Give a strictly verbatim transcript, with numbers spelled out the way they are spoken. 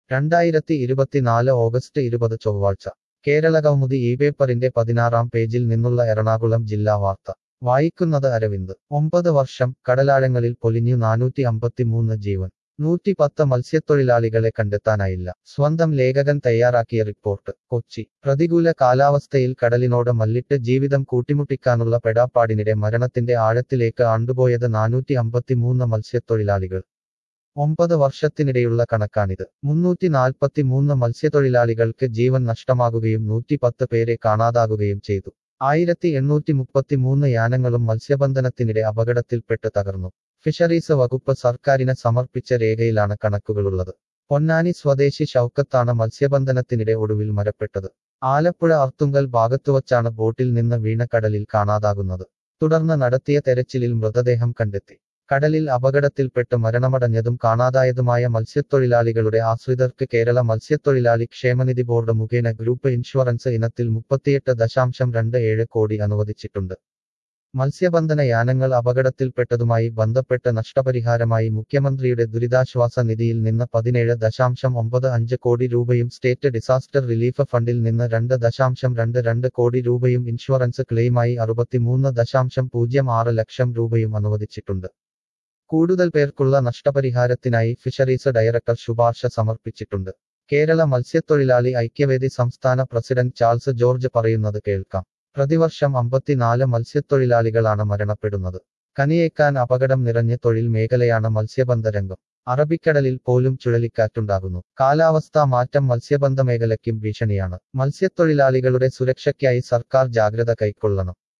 രണ്ടായിരത്തി ഇരുപത്തിനാല് ഓഗസ്റ്റ് ഇരുപത് ചൊവ്വാഴ്ച കേരളകൗമുദി ഈ പേപ്പറിന്റെ പതിനാറാം പേജിൽ നിന്നുള്ള എറണാകുളം ജില്ലാ വാർത്ത വായിക്കുന്നത് അരവിന്ദ്. ഒമ്പത് വർഷം കടലാഴങ്ങളിൽ പൊലിഞ്ഞു നാനൂറ്റി അമ്പത്തിമൂന്ന് ജീവൻ. നൂറ്റി പത്ത് മത്സ്യത്തൊഴിലാളികളെ കണ്ടെത്താനായില്ല. സ്വന്തം ലേഖകൻ തയ്യാറാക്കിയ റിപ്പോർട്ട്. കൊച്ചി. പ്രതികൂല കാലാവസ്ഥയിൽ കടലിനോട് മല്ലിട്ട് ജീവിതം കൂട്ടിമുട്ടിക്കാനുള്ള പെടാപ്പാടിനിടെ മരണത്തിന്റെ ആഴത്തിലേക്ക് ആണ്ടുപോയത് നാനൂറ്റി അമ്പത്തിമൂന്ന് മത്സ്യത്തൊഴിലാളികൾ. ഒമ്പത് വർഷത്തിനിടെയുള്ള കണക്കാണിത്. മുന്നൂറ്റി നാൽപ്പത്തിമൂന്ന് മത്സ്യത്തൊഴിലാളികൾക്ക് ജീവൻ നഷ്ടമാകുകയും നൂറ്റി പത്ത് പേരെ കാണാതാകുകയും ചെയ്തു. ആയിരത്തി എണ്ണൂറ്റി മുപ്പത്തിമൂന്ന് യാനങ്ങളും മത്സ്യബന്ധനത്തിനിടെ അപകടത്തിൽപ്പെട്ട് തകർന്നു. ഫിഷറീസ് വകുപ്പ് സർക്കാരിന് സമർപ്പിച്ച രേഖയിലാണ് കണക്കുകളുള്ളത്. പൊന്നാനി സ്വദേശി ഷൗക്കത്താണ് മത്സ്യബന്ധനത്തിനിടെ ഒടുവിൽ മരപ്പെട്ടത്. ആലപ്പുഴ അർത്തുങ്കൽ ഭാഗത്തുവച്ചാണ് ബോട്ടിൽ നിന്ന് വീണ കടലിൽ കാണാതാകുന്നത്. തുടർന്ന് നടത്തിയ തെരച്ചിലിൽ മൃതദേഹം കണ്ടെത്തി. കടലിൽ അപകടത്തിൽപ്പെട്ട് മരണമടഞ്ഞതും കാണാതായതുമായ മത്സ്യത്തൊഴിലാളികളുടെ ആശ്രിതർക്ക് കേരള മത്സ്യത്തൊഴിലാളി ക്ഷേമനിധി ബോർഡ് മുഖേന ഗ്രൂപ്പ് ഇൻഷുറൻസ് ഇനത്തിൽ മുപ്പത്തിയെട്ട് ദശാംശം രണ്ട് ഏഴ് കോടി അനുവദിച്ചിട്ടുണ്ട്. മത്സ്യബന്ധന യാനങ്ങൾ അപകടത്തിൽപ്പെട്ടതുമായി ബന്ധപ്പെട്ട് നഷ്ടപരിഹാരമായി മുഖ്യമന്ത്രിയുടെ ദുരിതാശ്വാസ നിധിയിൽ നിന്ന് പതിനേഴ് ദശാംശം ഒമ്പത് അഞ്ച് കോടി രൂപയും സ്റ്റേറ്റ് ഡിസാസ്റ്റർ റിലീഫ് ഫണ്ടിൽ നിന്ന് രണ്ട് ദശാംശം രണ്ട് രണ്ട് കോടി രൂപയും ഇൻഷുറൻസ് ക്ലെയിമായി അറുപത്തിമൂന്ന് ദശാംശം പൂജ്യം ആറ് ലക്ഷം രൂപയും അനുവദിച്ചിട്ടുണ്ട്. കൂടുതൽ പേർക്കുള്ള നഷ്ടപരിഹാരത്തിനായി ഫിഷറീസ് ഡയറക്ടർ ശുപാർശ സമർപ്പിച്ചിട്ടുണ്ട്. കേരള മത്സ്യത്തൊഴിലാളി ഐക്യവേദി സംസ്ഥാന പ്രസിഡന്റ് ചാൾസ് ജോർജ് പറയുന്നത് കേൾക്കാം. പ്രതിവർഷം അമ്പത്തിനാല് മത്സ്യത്തൊഴിലാളികളാണ് മരണപ്പെടുന്നത്. കനിയേക്കാൻ അപകടം നിറഞ്ഞ തൊഴിൽ മേഖലയാണ് മത്സ്യബന്ധരംഗം. അറബിക്കടലിൽ പോലും ചുഴലിക്കാറ്റുണ്ടാകുന്നു. കാലാവസ്ഥാ മാറ്റം മത്സ്യബന്ധ മേഖലയ്ക്കും ഭീഷണിയാണ്. മത്സ്യത്തൊഴിലാളികളുടെ സുരക്ഷയ്ക്കായി സർക്കാർ ജാഗ്രത കൈക്കൊള്ളണം.